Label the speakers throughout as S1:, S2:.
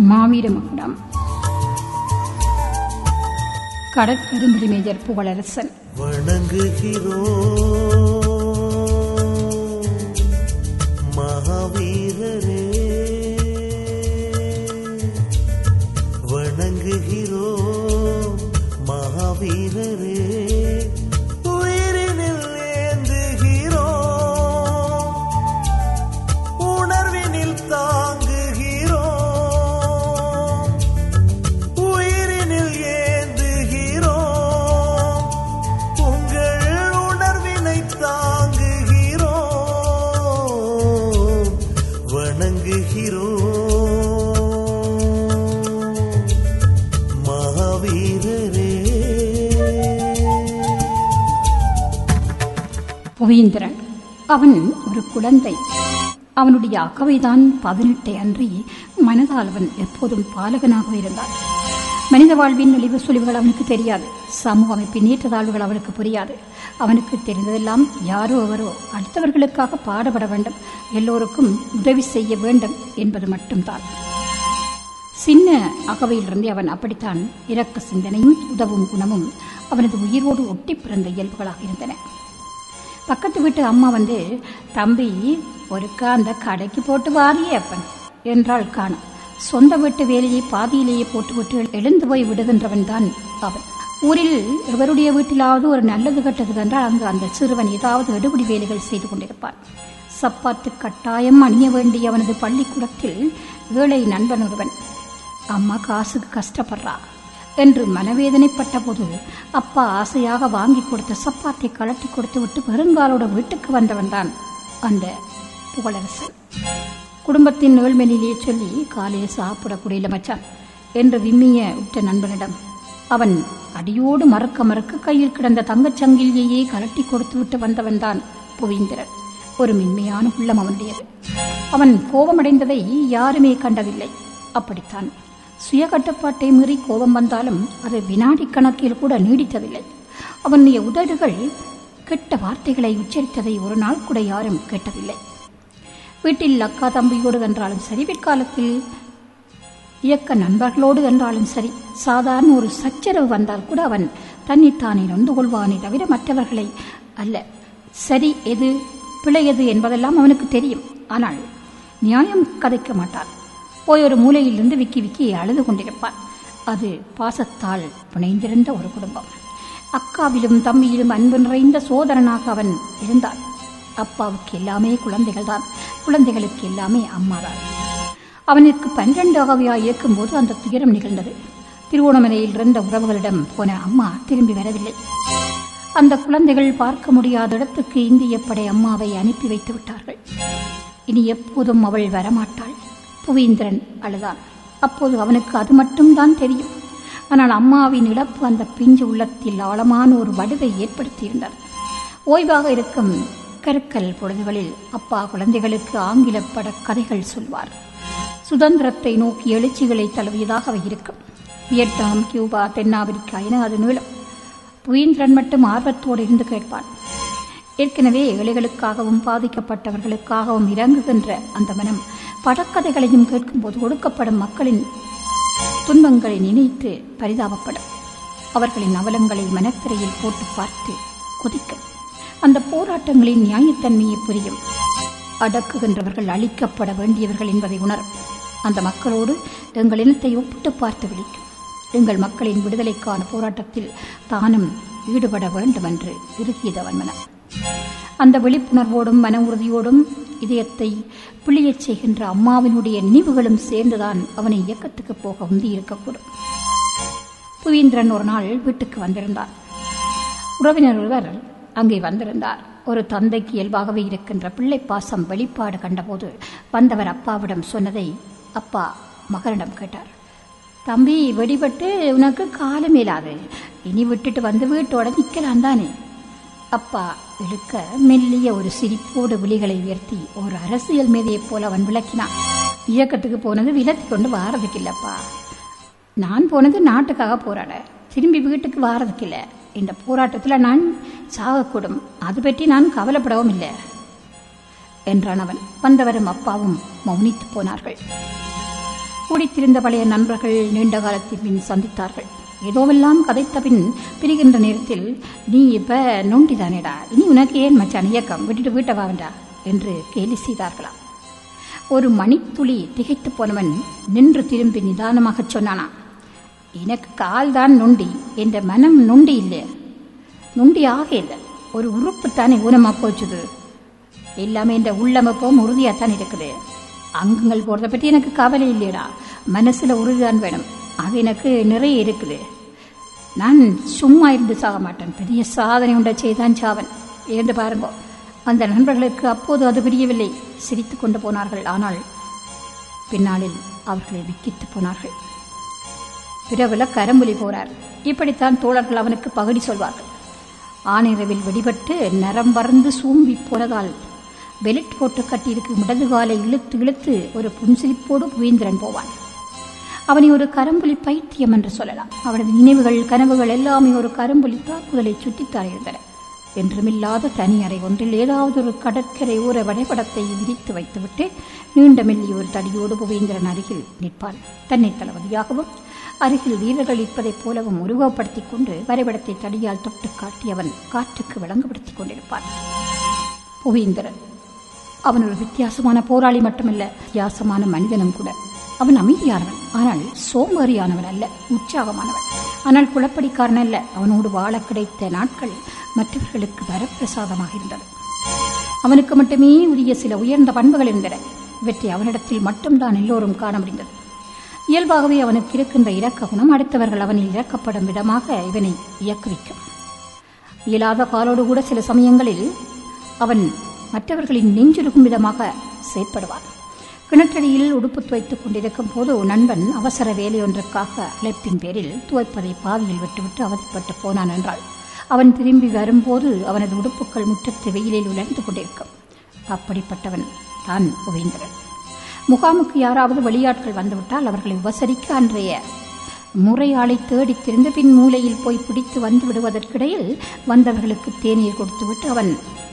S1: மாவீர மகுடம். கடற்கரும்புலி மேஜர் புகழரசன்.
S2: வணங்குகிறோம் மகாவீரரே, வணங்குகிறோம் மகாவீரரே, உயிரினில் ஏந்துகிறோம், உணர்வினில் தாங்குகிறோம், உயிரினில் ஏந்துகிறோம், உங்கள் உணர்வினை தாங்குகிறோம், வணங்குகிறோம் மகாவீரரே.
S1: புவீந்திரன் அவன் ஒரு குழந்தை. அவனுடைய அகவைதான் 18 அன்றி மனதால் அவன் எப்போதும் பாலகனாக இருந்தான். மனித வாழ்வின் நெளிவு சுழிவுகள் அவனுக்கு தெரியாது. சமூக அமைப்பின் ஏற்றத்தாழ்வுகள் அவனுக்கு புரியாது. அவனுக்கு தெரிந்ததெல்லாம் யாரோ அவரோ அடுத்தவர்களுக்காக பாடுபட வேண்டும், எல்லோருக்கும் உதவி செய்ய வேண்டும் என்பது மட்டும்தான். சின்ன அகவையிலிருந்து அவன் அப்படித்தான். இரக்க சிந்தனையும் உதவும் குணமும் அவனது உயிரோடு ஒட்டி பிறந்த இயல்புகளாக இருந்தன. பக்கத்து வீட்டு அம்மா வந்து, தம்பி ஒருக்கா அந்த கடைக்கு போட்டு வாரியே அப்பன் என்றால் காணும். சொந்த வீட்டு வேலையை பாதியிலேயே போட்டுவிட்டு எழுந்து போய் விடுகின்றவன் தான் அவன். ஊரில் எவருடைய வீட்டிலாவது ஒரு நல்லது கெட்டது என்றால் அங்கு அந்த சிறுவன் ஏதாவது எடுபடி வேலைகள் செய்து கொண்டிருப்பான். சப்பாத்து கட்டாயம் அணிய வேண்டிய அவனது பள்ளிக்கூடத்தில் ஏழை நண்பன் ஒருவன், அம்மா காசுக்கு கஷ்டப்படுறா என்று மனவேதனைப்பட்ட போது அப்பா ஆசையாக வாங்கி கொடுத்த சப்பாத்தை கலட்டி கொடுத்து விட்டு பெருங்காலோட வீட்டுக்கு வந்தவன் தான் அந்த புகழரசன். குடும்பத்தின் ஏழ்மையிலேயே சொல்லி காலையை சாப்பிடக்கூடிய மச்சான் என்று விம்மிய உற்ற நண்பனிடம் அவன் அடியோடு மறக்க கையில் கிடந்த தங்கச்சங்கிலியையே கலட்டி கொடுத்து விட்டு வந்தவன் தான் புவீந்திரன். ஒரு மென்மையான உள்ளம் அவனுடையது. அவன் கோபமடைந்ததை யாருமே கண்டதில்லை. அப்படித்தான் சுய கட்டுப்பாட்டை மீறி கோபம் வந்தாலும் அது வினாடி கணக்கில் கூட நீடித்ததில்லை. அவனுடைய உதடுகள் கெட்ட வார்த்தைகளை உச்சரித்ததை ஒரு நாள் கூட யாரும் கேட்டதில்லை. வீட்டில் அக்கா தம்பியோடு என்றாலும் சரி, பிற்காலத்தில் இயக்க நண்பர்களோடு என்றாலும் சரி, சாதாரண ஒரு சச்சரவு வந்தால் கூட அவன் தன்னைத்தானே நொந்து கொள்வானே தவிர மற்றவர்களை அல்ல. சரி எது பிழை எது என்பதெல்லாம் அவனுக்கு தெரியும். ஆனால் நியாயம் கதைக்க மாட்டான். போய் ஒரு மூலையிலிருந்து விக்கி அழுது கொண்டிருப்பான். அது பாசத்தால் புனைந்திருந்த ஒரு குடும்பம். அக்காவிலும் தம்பியிலும் அன்பு நிறைந்த சோதரனாக அவன் இருந்தான். அப்பாவுக்கு எல்லாமே குழந்தைகள் தான், குழந்தைகளுக்கு எல்லாமே அம்மாதான். அவனுக்கு 12 ஆகவையாய் இருக்கும்போது அந்த துயரம் நிகழ்ந்தது. திருவோணமலையில் இருந்த உறவுகளிடம் போன அம்மா திரும்பி வரவில்லை. அந்த குழந்தைகள் பார்க்க முடியாத இடத்துக்கு இந்திய படை அம்மாவை அனுப்பி வைத்து விட்டார்கள். இனி எப்போதும் அவள் வரமாட்டாள். புவீந்திரன் அழுதான். அப்போது அவனுக்கு அது மட்டும்தான் தெரியும். ஆனால் அம்மாவின் இழப்பு அந்த பிஞ்சு உள்ளத்தில் ஆழமான ஒரு வடுவை ஏற்படுத்தியிருந்தார். ஓய்வாக இருக்கும் கருக்கல் பொழுதுகளில் அப்பா குழந்தைகளுக்கு ஆங்கில பட கதைகள் சொல்வார். சுதந்திரத்தை நோக்கி எழுச்சிகளை தழுவியதாக அவை இருக்கும். வியட்நாம், கியூபா, தென்னாப்பிரிக்கா என அது நீளம். புவீந்திரன் மட்டும் ஆர்வத்தோடு இருந்து கேட்பான். ஏற்கனவே ஏழைகளுக்காகவும் பாதிக்கப்பட்டவர்களுக்காகவும் இறங்குகின்ற அந்த மனம் படக்கதைகளையும் கேட்கும்போது ஒடுக்கப்படும் மக்களின் துன்பங்களை நினைத்து பரிதாபப்படும். அவர்களின் அவலங்களை மனத்திரையில் போட்டு பார்த்து கொதிக்கும். அந்த போராட்டங்களின் நியாயத்தன்மையை புரியும். அடக்குகின்றவர்கள் அழிக்கப்பட வேண்டியவர்கள் என்பதை உணரும். அந்த மக்களோடு எங்கள் இனத்தை ஒப்பிட்டு பார்த்து விழிக்கும். எங்கள் மக்களின் விடுதலைக்கான போராட்டத்தில் தானும் ஈடுபட வேண்டும் என்று இறுகியதவன் மனம். அந்த விழிப்புணர்வோடும் மன உறுதியோடும் இதயத்தை பிழியச் செய்கின்ற அம்மாவினுடைய நினைவுகளும் சேர்ந்துதான் அவனை இயக்கத்துக்கு போக உந்தி இருக்கக்கூடும். புவீந்திரன் ஒரு நாள் வீட்டுக்கு வந்திருந்தார். உறவினர் ஒருவர் அங்கே வந்திருந்தார். ஒரு தந்தைக்கு இயல்பாகவே இருக்கின்ற பிள்ளை பாசம் வெளிப்பாடு கண்டபோது வந்தவர் அப்பாவிடம் சொன்னதை அப்பா மகனிடம் கேட்டார். தம்பி, வெடிபட்டு உனக்கு காலம் இயலாது, இனி விட்டுட்டு வந்து வீட்டோட நிற்கலாம் தானே? அப்பா இழுக்க மெல்லிய ஒரு சிரிப்போடு விழிகளை உயர்த்தி ஒரு அரசியல் மேதையைப் போல அவன் விளக்கினான். இயக்கத்துக்கு போனது விலத்தி கொண்டு வாரதுக்கு இல்லப்பா. நான் போனது நாட்டுக்காக போராட, திரும்பி வீட்டுக்கு வாரதுக்கு இல்லை. இந்த போராட்டத்தில் நான் சாகக்கூடும், அது பற்றி நான் கவலைப்படவும் இல்லை என்றான் அவன். வந்தவரும் அப்பாவும் மௌனித்து போனார்கள். கூடித்திருந்த பழைய நண்பர்கள் நீண்ட காலத்தின் பின் சந்தித்தார்கள். ஏதோவெல்லாம் கதைத்த பின் பிரிகின்ற நேரத்தில், நீ இப்ப நோண்டிதானேடா, இனி உனக்கு ஏன் மச்சான் இயக்கம், விட்டுட்டு வீட்டை வாவண்டா என்று கேலி செய்தார்களாம். ஒரு மணித்துளி திகைத்து போனவன் நின்று திரும்பி நிதானமாகச் சொன்னானா, எனக்கு கால்தான் நொண்டி, என்ற மனம் நொண்டி இல்லை, நொண்டி ஆக இல்லை, ஒரு உறுப்புத்தானே ஊனமா போச்சுது, எல்லாமே இந்த உள்ளமப்போம் உறுதியாத்தான் இருக்குது, அங்கங்கள் போறதை பற்றி எனக்கு கவலை இல்லையடா, மனசுல உறுதிதான் வேணும், அது எனக்கு நிறைய இருக்குது, நான் சும்மா இருந்து சாக மாட்டேன், பெரிய சாதனை உண்டை செய்தான் சாவன், இருந்து பாருங்கோ. அந்த நண்பர்களுக்கு அப்போது அது புரியவில்லை, சிரித்து கொண்டு போனார்கள். ஆனால் பின்னாளில் அவர்களை விக்கித்து போனார்கள். பிறகுல கரம்புலி போறார், இப்படித்தான் தோழர்கள் அவனுக்கு பகடி சொல்வார்கள். ஆனிரவில் வெடிபட்டு நரம்பறந்து சூம்பி போனதால் பெலட் போட்டு கட்டியிருக்கும் இடது காலை இழுத்து இழுத்து ஒரு புன்சிரிப்போடு புவேந்திரன் போவான். அவனை ஒரு கரும்புலி பைத்தியம் என்று சொல்லலாம். அவனது நினைவுகள் கனவுகள் எல்லாமே ஒரு கரும்புலி தாக்குதலை சுற்றித்தான் இருந்தன. என்றுமில்லாத தனி அறை ஒன்றில் ஏதாவது ஒரு கடற்கரை ஊர வரைபடத்தை விரித்து வைத்துவிட்டு நீண்ட மெல்லிய ஒரு தடியோடு புவேந்திரன் அருகில் நிற்பான். தன்னை தளபதியாகவும் அருகில் வீரர்கள் இருப்பதைப் போலவும் உருவப்படுத்திக் கொண்டு வரைபடத்தை தடியால் தொட்டு காட்டியவன் காற்றுக்கு விளங்குபடுத்திக் கொண்டிருப்பான். புவேந்திரன் அவன் ஒரு வித்தியாசமான போராளி மட்டுமல்ல, வித்தியாசமான மனிதனும் கூட. அவன் அமைதியானவன், ஆனால் சோம்பேறியானவன் அல்ல, உற்சாகமானவன். ஆனால் குளப்படிக்காரன் அல்ல. அவனோடு வாழ கிடைத்த நாட்கள் மற்றவர்களுக்கு வரப்பிரசாதமாக இருந்தது. அவனுக்கு மட்டுமே உரிய சில உயர்ந்த பண்புகள் இருந்தன. இவற்றை அவனிடத்தில் மட்டும்தான் எல்லோரும் காண முடிந்தது. இயல்பாகவே அவனுக்கு இருக்கின்ற இரக்க குணம் அடுத்தவர்கள் அவனில் இறக்கப்படும் விதமாக இவனை இயக்குவிக்கும். இயலாத காலோடு கூட சில சமயங்களில் அவன் மற்றவர்களின் நெஞ்சுருகும் விதமாக செயற்படுவான். கிணற்றடியில் உடுப்பு துவைத்துக் கொண்டிருக்கும் போது நண்பன் அவசர வேலையொன்றுக்காக அழைப்பின் பேரில் துவைப்பதை பாதியில் விட்டுவிட்டு அவதிப்பட்டு போனான் என்றாள். அவன் திரும்பி வரும்போது அவனது உடுப்புகள் முற்றத்து வெயிலில் உலர்ந்து கொண்டிருக்கும். அப்படிப்பட்டவன் தான் புவேந்திரன். முகாமுக்கு யாராவது வெளியாட்கள் வந்துவிட்டால் அவர்களை உபசரிக்க அன்றைய முறையாளை தேடித் திரிந்து பின் மூலையில் போய் பிடித்து வந்து விடுவதற்கிடையில் வந்தவர்களுக்கு தேநீர் கொடுத்துவிட்டு அவன்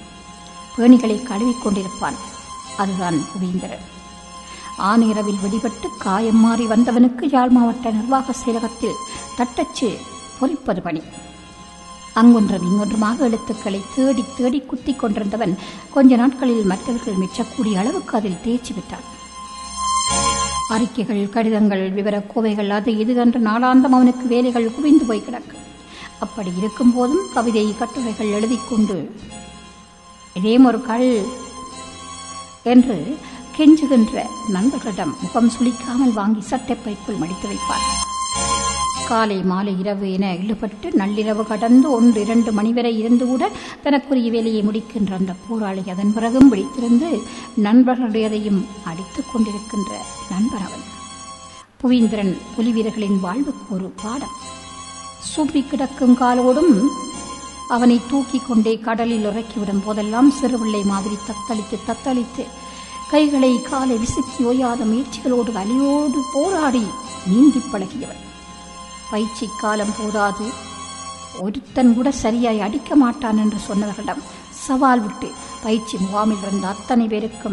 S1: பேணிகளை கழுவிக் கொண்டிருப்பான். அதுதான் புவேந்திரன். ஆனிரவில் வெடிபட்டு காயம் மாறி வந்தவனுக்கு யாழ் மாவட்ட நிர்வாக செயலகத்தில் தட்டச்சு பொறிப்பது பணி. அங்கொன்றும் இங்கொன்றுமாக எழுத்துக்களை தேடி தேடி குத்திக் கொண்டிருந்தவன் கொஞ்ச நாட்களில் மற்றவர்கள் மிச்சக்கூடிய அளவுக்கு அதில் தேர்ச்சி விட்டான். அறிக்கைகள், கடிதங்கள், விவரக்கோவைகள், அது இது என்று நாளாந்தம் அவனுக்கு வேலைகள் குவிந்து போய் கிடக்கும். அப்படி இருக்கும் போதும் கவிதை, கட்டுரைகள் எழுதிக்கொண்டு இதேம் ஒரு கள் என்று கெஞ்சுகின்ற நண்பர்களிடம் முகம் சுளிக்காமல் வாங்கி சட்டைப்பைக்குள் மடித்து வைப்பார். காலை மாலை இரவு என இழுபட்டு நள்ளிரவு கடந்து 1-2 மணி வரை இருந்து கூட தனக்குரிய வேலையை முடிக்கின்ற அந்த போராளி அதன் பிறகும் விழித்திருந்து நண்பர்களுடையதையும் அடித்துக் கொண்டிருக்கின்ற நண்பர் அவன். புவேந்திரன் புலி வீரர்களின் வாழ்வுக்கு ஒரு பாடம். சூப்பி கிடக்கும் காலோடும் அவனை தூக்கி கொண்டே கடலில் இறக்கிவிடும் போதெல்லாம் சிறுபிள்ளை மாதிரி தத்தளித்து கைகளை காலை விசுக்கி ஓயாத முயற்சிகளோடு வலியோடு போராடி நீந்தி பழகியவன். பயிற்சி காலம் போதாது, ஒருத்தன் கூட சரியாய் அடிக்க மாட்டான் என்று சொன்னவர்களிடம் சவால் விட்டு பயிற்சி முகாமில் இருந்த அத்தனை பேருக்கும்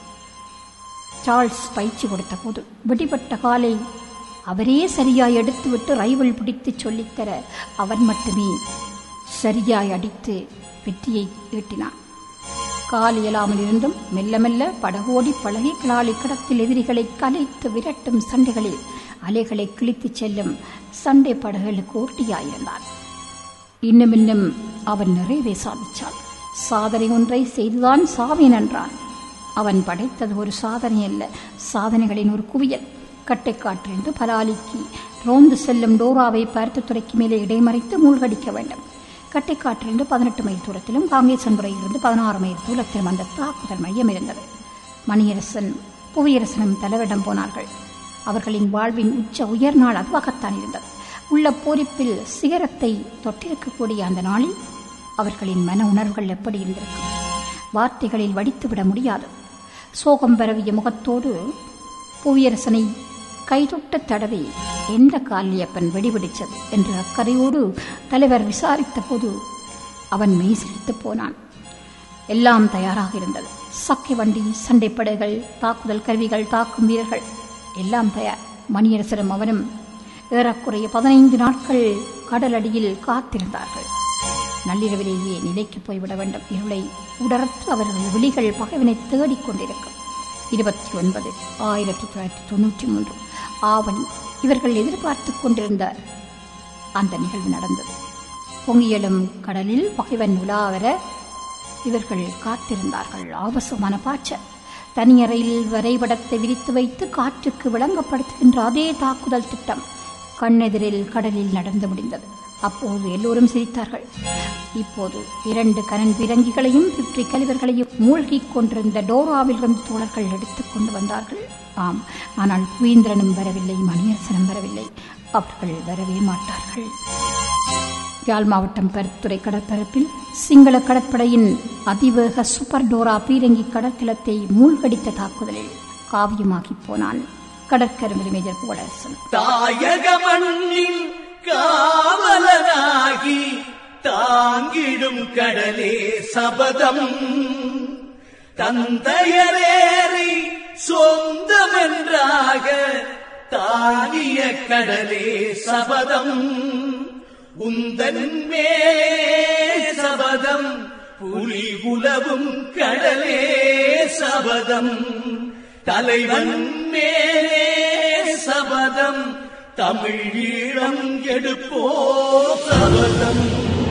S1: சார்ல்ஸ் பயிற்சி கொடுத்த போது வெடிபட்ட காலை அவரே சரியாய் எடுத்துவிட்டு ரைவல் பிடித்து சொல்லித்தர அவன் மட்டுமே சரியாய் அடித்து வெற்றியை ஈட்டினான். கால் இயலாமல் இருந்தும் மெல்ல மெல்ல படகோடி பழகி கிளாலி கடத்தில் எதிரிகளை கலைத்து விரட்டும் சண்டைகளில் அலைகளை கிழித்துச் செல்லும் சண்டை படகுகளுக்கு ஓட்டியாயிருந்தான். இன்னும் அவன் நிறைவே சாதிச்சான். சாதனை ஒன்றை செய்துதான் சாவேன் என்றான். அவன் படைத்தது ஒரு சாதனை அல்ல, சாதனைகளின் ஒரு குவியல். கட்டைக்காற்றிலிருந்து பலாலிக்கு ரோந்து செல்லும் டோராவை பார்த்து துறைக்கு மேலே இடைமறைத்து மூழ்கடிக்க வேண்டும். கட்டைக்காற்றிலிருந்து 18 மைல் தூரத்திலும் காங்கேசன்புரையிலிருந்து 16 மைல் தூரத்திலும் அந்த தாக்குதல் மையம் இருந்தது. மணியரசன் புவியரசனும் தலைவரிடம் போனார்கள். அவர்களின் வாழ்வின் உச்ச உயர் நாள் அதுவாகத்தான் இருந்தது. உள்ள போரிப்பில் சிகரத்தை தொட்டிருக்கக்கூடிய அந்த நாளில் அவர்களின் மன உணர்வுகள் எப்படி இருந்திருக்கும், வார்த்தைகளில் வடித்துவிட முடியாது. சோகம் பரவிய முகத்தோடு புவியரசனை கைதொட்ட தடவை எந்த காலியப்பன் வெடிபிடிச்சது என்று அக்கறையோடு தலைவர் விசாரித்த போது அவன் மெய்சிலித்து போனான். எல்லாம் தயாராக இருந்தது. சக்கை வண்டி, சண்டைப்படைகள், தாக்குதல் கருவிகள், தாக்கும் வீரர்கள் எல்லாம் தயார். மணியரசரும் அவனும் ஏறக்குறைய 15 நாட்கள் கடலடியில் காத்திருந்தார்கள். நள்ளிரவிலேயே நிலைக்கு போய்விட வேண்டும். இருளை உடர்த்து அவர்கள் விழிகள் பகைவனை தேடிக் கொண்டிருக்கும். 29/1993 ஆவணி. இவர்கள் எதிர்பார்த்துக் கொண்டிருந்த அந்த நிகழ்வு நடந்தது. பொங்கியலும் கடலில் பகைவன் உலாவர இவர்கள் காத்திருந்தார்கள். ஆபாசமான பாய்ச்சல். தனியறையில் வரைபடத்தை விரித்து வைத்து காற்றுக்கு விளங்கப்படுத்துகின்ற அதே தாக்குதல் திட்டம் கண்ணெதிரில் கடலில் நடந்து முடிந்தது. அப்போது எல்லோரும் சிரித்தார்கள். இப்போது 2 கனன் பீரங்கிகளையும் 50 கலிவர்களையும் மூழ்கிக் கொண்டிருந்த டோராவிலிருந்து தோழர்கள் எடுத்துக் கொண்டு வந்தார்கள். ஆம், ஆனால் புவேந்திரனும் வரவில்லை, மணியரசனும் வரவில்லை. அவர்கள் வரவே மாட்டார்கள். யாழ் மாவட்டம் பருத்துறை கடற்பரப்பில் சிங்கள கடற்படையின் அதிவேக சூப்பர் டோரா பீரங்கி கடற்கலத்தை மூழ்கடித்த தாக்குதலில் காவியமாகி போனான் கடற்கரை மேஜர் புகழரசன்.
S3: தாயக மண்ணின் காவலனாகி தாங்கிடும் கடலே சபதம், தந்தையரேறி சொந்தமென்றாக தாங்கிய கடலே சபதம், உந்தன் மேலே சபதம், புலி உலவும் கடலே சபதம், தலைவன் மேலே சபதம், தமிழ் ஈழம் எடுப்போ சபதம்.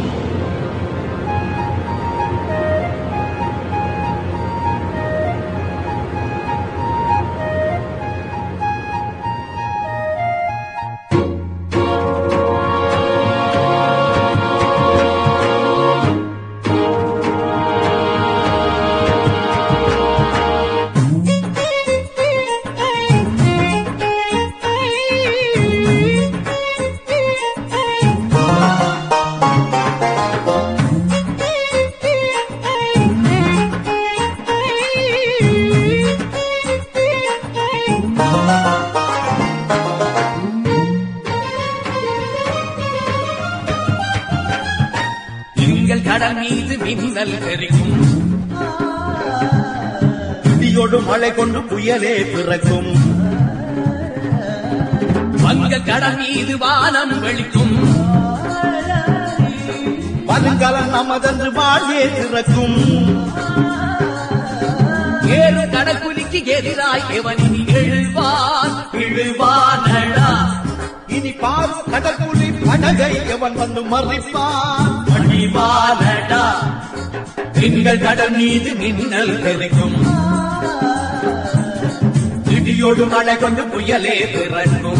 S3: கடல் மீது மின்னல் தெரிக்கும், இடியோடு மழை கொண்டு புயலே பிறக்கும், வங்க கடல் மீது வானம் வெளிக்கும், வருங்காலம் நமதன்று வாழ்வே திறக்கும், ஏழு கடற்குலிக்கு எதிராய் எவனின் எழுவான் விழுவானடா, இனி பாரு கடற்குலி படகை எவன் வந்து மறிப்பான் அழிவானடா. திங்கள் கடல் மீது மின்னல் தெரிக்கும், இடியோடு மழை கொண்டு புயலே பிறக்கும்,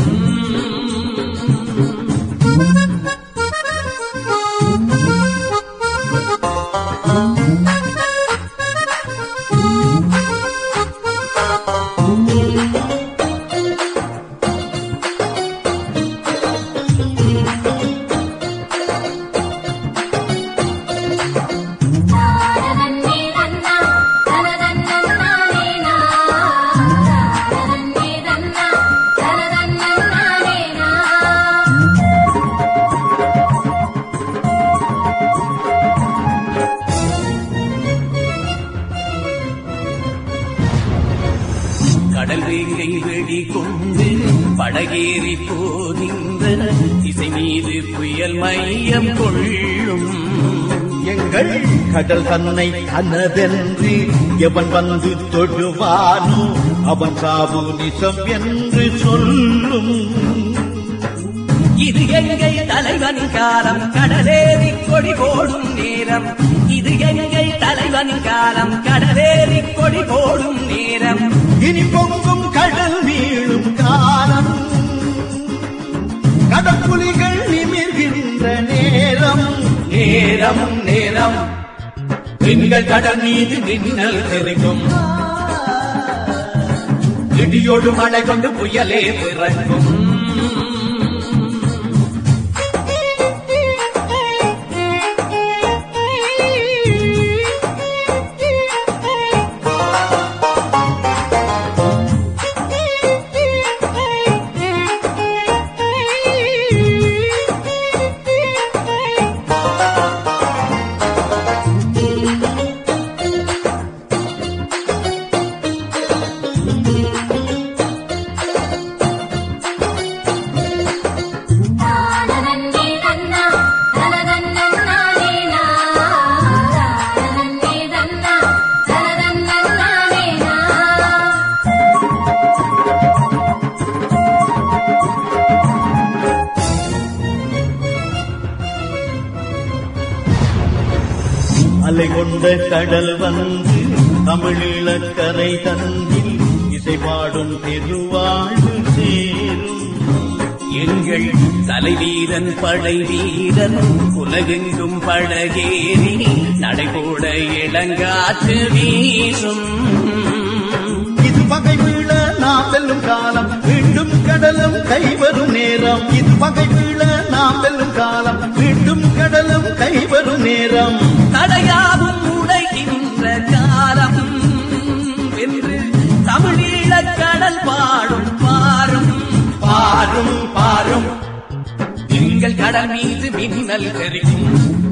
S3: கடல் வேங்கை வெடி கொண்டு படகேறி போகின்ற திசை மீது புயல் மையம் கொள்ளும், எங்கள் கடல் தன்னை தனதென்று எவன் வந்து தொடுவானோ அவன் சாவு நிசம் என்று சொல்லும், இது எங்கள் தலைவனின் காலம் கடலேறி கொடி போடும் நேரம், இது எங்கள் தலைவனின் காலம் கடலேறி கொடி போடும் நேரம், இனி பொங்கும் கடல் வீழும் காலம் கடற்புலிகள் நிமிர்கின்ற நேரம், நேரம் நேரம் பெண்கள் கடல் மீது மின்னல் தெரிக்கும், இடியோடு மழை கொண்டு புயலே பிறக்கும்,
S2: கொண்ட கடல் வந்து தமிழீழக்கரை தந்தில் இசை பாடும் திருவாழ்வு சேரும்.
S3: எங்கள் தலைவீரன் படை வீரன் உலகெங்கும் படகேறி நடைபோட இளங்காற்று வீசும்.
S2: இது பகை வீழ நாம் வெல்லும் காலம், மீண்டும் கடலும் கைவரும் நேரம். இது பகை வீழ நாம் வெல்லும் காலம், மீண்டும் கடலும் கைவரும் நேரம்.
S3: தடையாவும் உடைகின்ற காலம் என்று தமிழீழக் கடல் பாடும் பாரும் பாரும் பாரும். எங்கள் கடல் மீது மின்னல் தெரிக்கும்,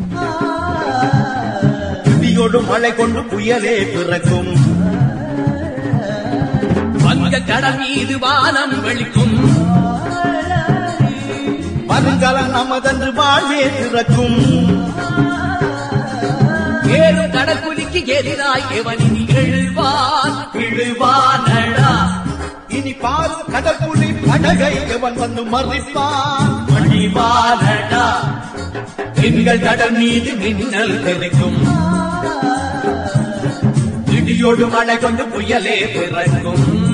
S2: இடியோடு மழை கொண்டு புயலே பிறக்கும்.
S3: வங்க கடல் மீது வானம் வெளிக்கும்,
S2: வருங்காலம் நமதன்று வாழ்வே பிறக்கும்.
S3: ஏறும் கடற்குலிக்கு எதிராய் எவனின் எழுவான் எழுவானடா.
S2: இனி பாரும் கடற்குழி படகை எவன் வந்து மறிப்பான்
S3: மணிவானடா. எங்கள் கடல் மீது மின்னல் தெரிக்கும், இடியோடு மழை கொண்டு புயலே பிறக்கும்.